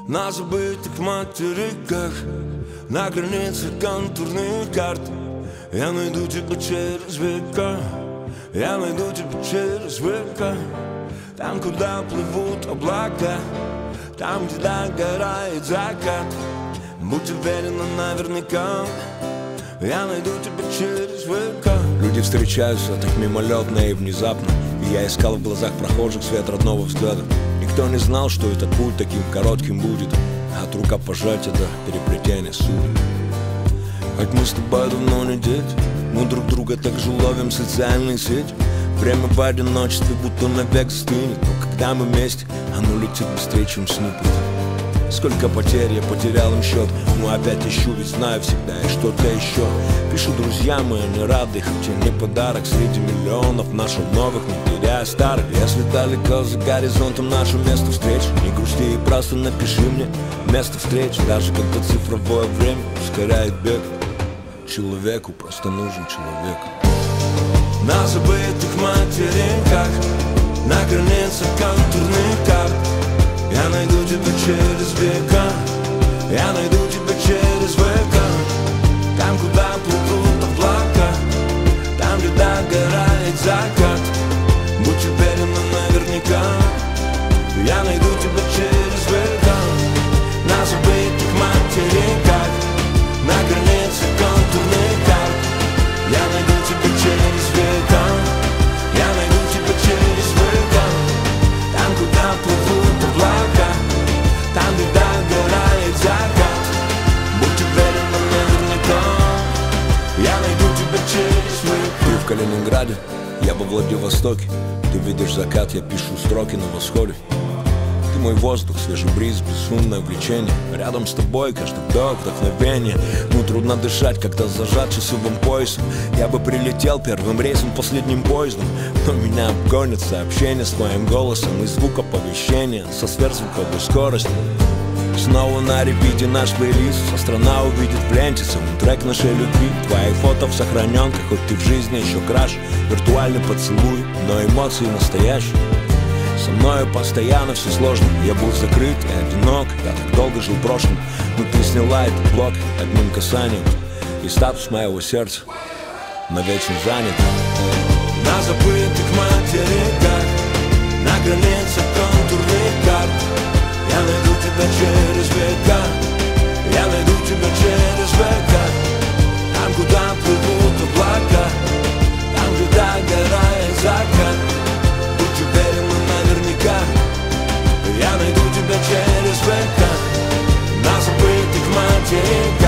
На забытых материках, на границе контурных карт. Я найду тебя через века, я найду тебя через века. Там, куда плывут облака, там, где догорает закат. Будь уверена наверняка, я найду тебя через века. Люди встречаются так мимолетно и внезапно, и я искал в глазах прохожих свет родного взгляда. Никто не знал, что этот путь таким коротким будет, от рукопожатия до переплетения судеб. Хоть мы с тобой давно не дети, мы друг друга так же ловим в социальные сети. Время в одиночестве будто навек застынет, но когда мы вместе, оно летит быстрее, чем снипет. Сколько потерь, я потерял им счет, но опять ищу, ведь знаю всегда и что-то еще. Пишу друзьям, и они рады, хоть и не подарок. Среди миллионов наших новых, не теряя старых. Если далеко за горизонтом наше место встреч, не грусти и просто напиши мне место встреч. Даже когда цифровое время ускоряет бег, человеку просто нужен человек. На забытых материках, на границах контурных карт. Я найду тебя через века, я найду тебя через века. Там, куда плывут облака, там, где догорает закат. Будь уверена наверняка, я найду тебя через века. На забытых материках, на границе контурных карт. Я найду тебя через века, я найду тебя через века. Там, куда плывут облака, там, где догорает закат. Будь уверена наверняка, я найду тебя через века. Ты в Калининграде, я во Владивостоке. Ты видишь закат, я пишу строки на восходе. Ты мой воздух, свежий бриз, безумное влечение. Рядом с тобой каждый вдох, вдохновение. Ну трудно дышать, когда зажат часовым поясом. Я бы прилетел первым рейсом, последним поездом, но меня обгонят сообщения с моим голосом и звук оповещения со сверхзвуковой скоростью. Снова на репите наш плейлист, вся страна увидит в ленте саундтрек нашей любви. Твои фото в сохраненках, хоть ты в жизни еще краш. Виртуальный поцелуй, но эмоции настоящие. Со мною постоянно все сложно, я был закрыт и одинок. Я так долго жил прошлым, но ты сняла этот блок одним касанием, и статус моего сердца навечно занят. На забытых материках, на границах контурных карт. Я найду тебя через века, я найду тебя через века. Там, куда плывут облака, там, где догорает закат. Будь уверена наверняка, я найду тебя через века. На забытых материках.